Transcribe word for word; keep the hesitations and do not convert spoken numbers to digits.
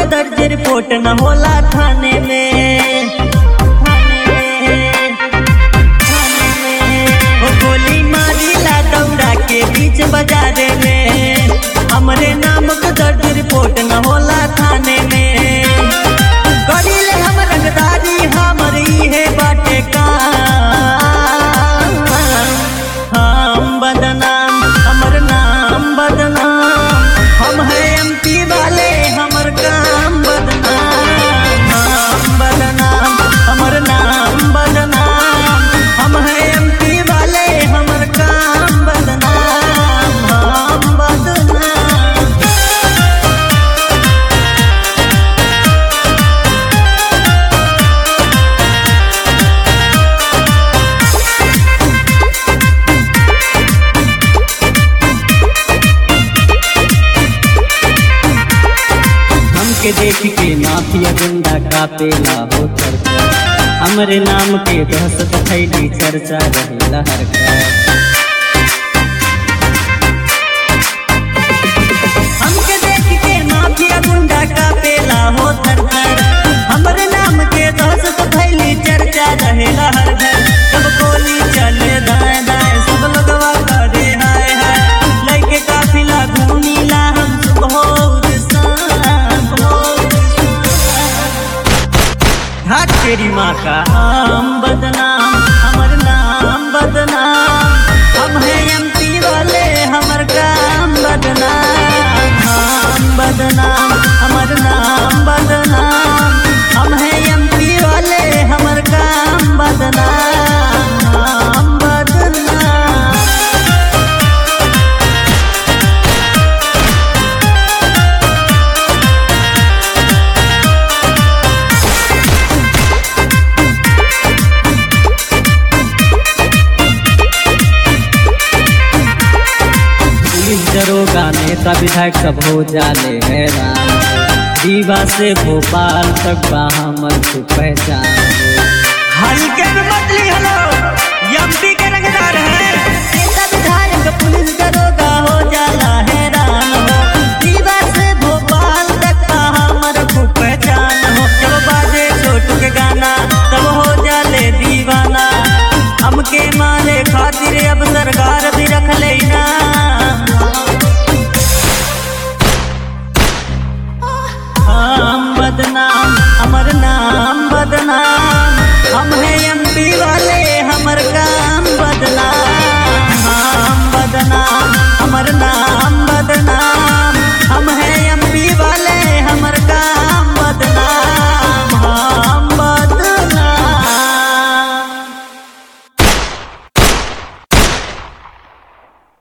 दर्ज रिपोर्ट न होला थाने में, थाने में, थाने में। ओ गोली मारी ला दौड़ा के बीच बाजार में, हमरे नाम का दर्ज रिपोर्ट न होला थाने में। करीले हम रंगदारी हमारी है बाटे का, हम बदनाम हमर नाम बदनाम, हम है एमपी वाले हमर काम बदनाम, हम बदनाम हमर नाम बदनाम, हम है एमपी वाले हमर काम बदनाम, हम बदनाम। के देख के माफिया गुंडा कापेला हो थरका, हमरे नाम के दहशत फैली चर्चा रहे लहर का। हमके देख के माफिया गुंडा कापेला हो थरथर, हमरे नाम के दहशत फैली चर्चा रहे लहर घर। जब गोली चले दाएं दाएं सब लगवा करे हाय हाय, लइके काफिला घूमीला हम सुबह घाट तेरी माँ का हम बदनाम हमर नाम बदनाम, हम है एमपी वाले हमर काम बदनाम, हम बदनाम हमर नाम बदनाम, हम है एमपी वाले हमर काम बदनाम, हम बदनाम। दरोगा नेता विधायक सब हो जाले हैरान, रीवा से भोपाल तक हमर को पहचान। हल्के में मतली हलो एमपी के रंगदार है, नेता विधायक पुलिस दरोगा हो जाला हैरान,